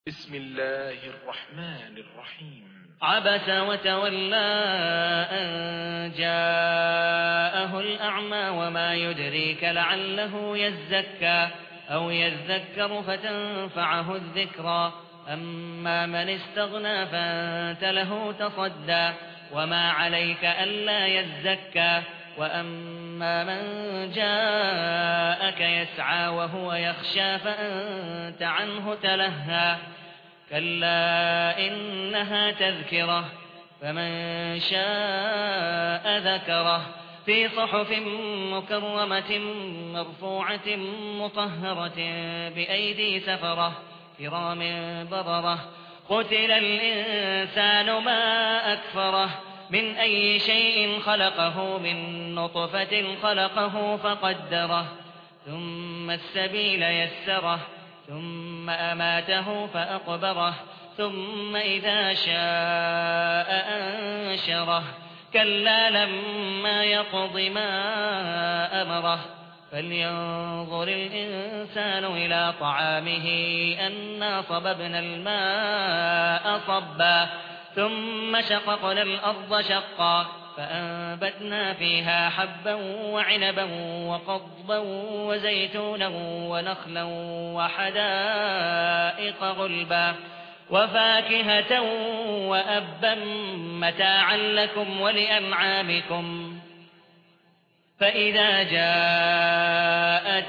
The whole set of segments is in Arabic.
بسم الله الرحمن الرحيم. عبس وتولى أن جاءه الأعمى وما يدريك لعله يزكى أو يذكر فتنفعه الذكرى أما من استغنى فأنت له تصدى وما عليك ألا يزكى وأما من جاءك يسعى وهو يخشى فأنت عنه تلهى كلا إنها تذكرة فمن شاء ذكره في صحف مكرمة مرفوعة مطهرة بأيدي سفرة كرام بررة قتل الإنسان ما أكفره من أي شيء خلقه من نطفة خلقه فقدره ثم السبيل يسره ثم أماته فأقبره ثم إذا شاء أنشره كلا لما يقض ما أمره فلينظر الإنسان إلى طعامه أنا صببنا الماء صبا ثم شققنا الأرض شقا فأنبتنا فيها حبا وعنبا وقضبا وزيتونا ونخلا وحدائق غلبا وفاكهة وأبا متاعا لكم ولأنعامكم فإذا جاءت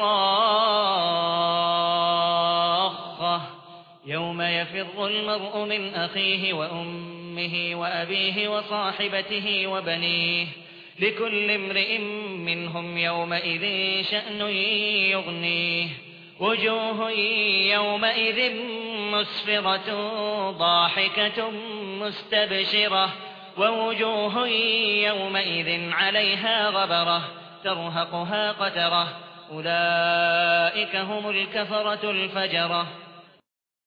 الصاخة يوم يفر المرء من أخيه وأمه وأبيه وصاحبته وبنيه لكل امرئ منهم يومئذ شأن يغنيه وجوه يومئذ مسفرة ضاحكة مستبشرة ووجوه يومئذ عليها غبرة ترهقها قترة أولئك هم الكفرة الفجرة